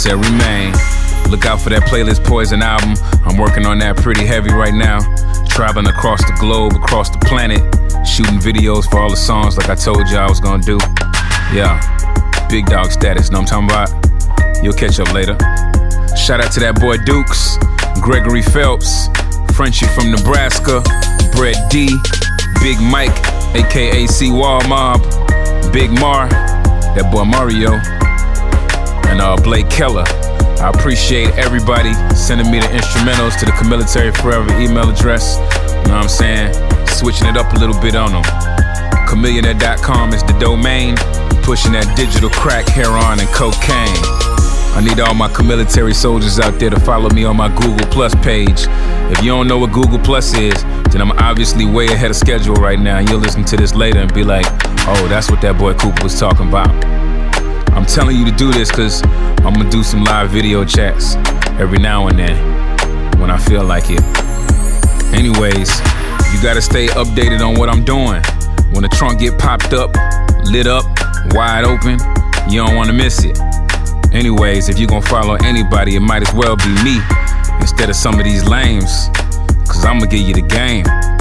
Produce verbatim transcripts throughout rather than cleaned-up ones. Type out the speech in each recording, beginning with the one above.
shall remain. Look out for that Playlist Poison album. I'm working on that pretty heavy right now. Traveling across the globe, across the planet, shooting videos for all the songs like I told you I was gonna do. Yeah, big dog status, know what I'm talking about? You'll catch up later. Shout out to that boy Dukes, Gregory Phelps, Frenchie from Nebraska, Brett D, Big Mike, aka C Wall Mob, Big Mar, that boy Mario, and uh, Blake Keller. I appreciate everybody sending me the instrumentals to the Camilitary Forever email address. You know what I'm saying? Switching it up a little bit on them. Chamillionaire dot com is the domain. Pushing that digital crack, heroin, and cocaine. I need all my Camilitary soldiers out there to follow me on my Google Plus page. If you don't know what Google Plus is, then I'm obviously way ahead of schedule right now. You'll listen to this later and be like, oh, that's what that boy Cooper was talking about. I'm telling you to do this because I'm gonna do some live video chats every now and then when I feel like it. Anyways, you gotta stay updated on what I'm doing. When the trunk get popped up, lit up, wide open, you don't wanna miss it. Anyways, if you gonna follow anybody, it might as well be me instead of some of these lames, cause I'm gonna give you the game.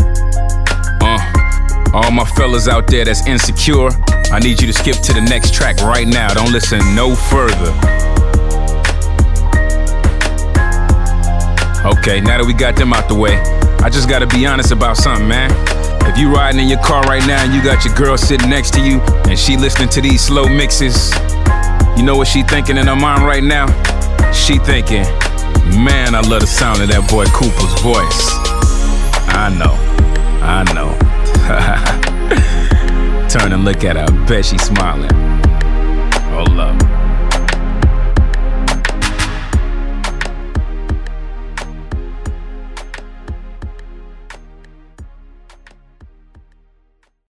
Uh, all my fellas out there that's insecure, I need you to skip to the next track right now. Don't listen no further. Okay, now that we got them out the way, I just gotta be honest about something, man. If you riding in your car right now and you got your girl sitting next to you and she listening to these slow mixes, you know what she thinking in her mind right now? She thinking, man, I love the sound of that boy Cooper's voice. I know, I know. Turn and look at her, I bet she's smiling. Hold up.